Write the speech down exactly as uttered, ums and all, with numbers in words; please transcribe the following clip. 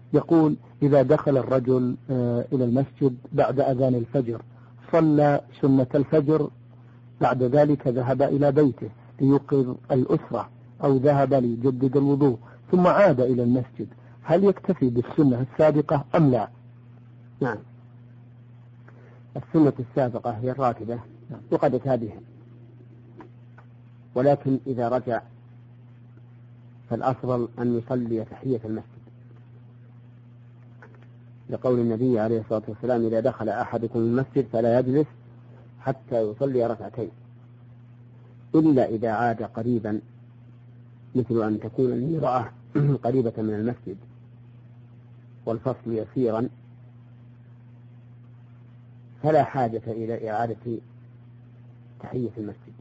يقول: إذا دخل الرجل إلى المسجد بعد أذان الفجر صلى سنة الفجر، بعد ذلك ذهب إلى بيته ليوقظ الأسرة أو ذهب ليجدد الوضوء ثم عاد إلى المسجد، هل يكتفي بالسنة السابقة أم لا؟ نعم، السنة السابقة هي الراتبة وقدت هذه، ولكن إذا رجع فالأفضل أن يصلي تحية المسجد، لقول النبي عليه الصلاة والسلام: إذا دخل أحدكم المسجد فلا يجلس حتى يصلي ركعتين، إلا إذا عاد قريبا، مثل أن تكون الميراء قريبة من المسجد والفصل يسيرا، فلا حاجة إلى إعادة تحية المسجد.